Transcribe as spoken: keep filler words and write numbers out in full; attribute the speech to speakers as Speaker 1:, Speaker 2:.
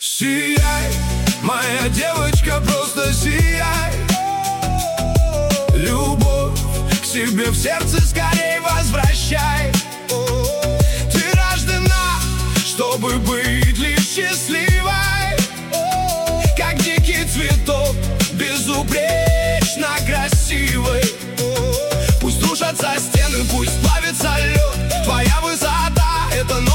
Speaker 1: Сияй, моя девочка, просто сияй. Любовь к себе в сердце скорей возвращай. Ты рождена, чтобы быть лишь счастливой, как дикий цветок, безупречно красивый. Пусть рушатся стены, пусть плавится лед, твоя высота — это ночь.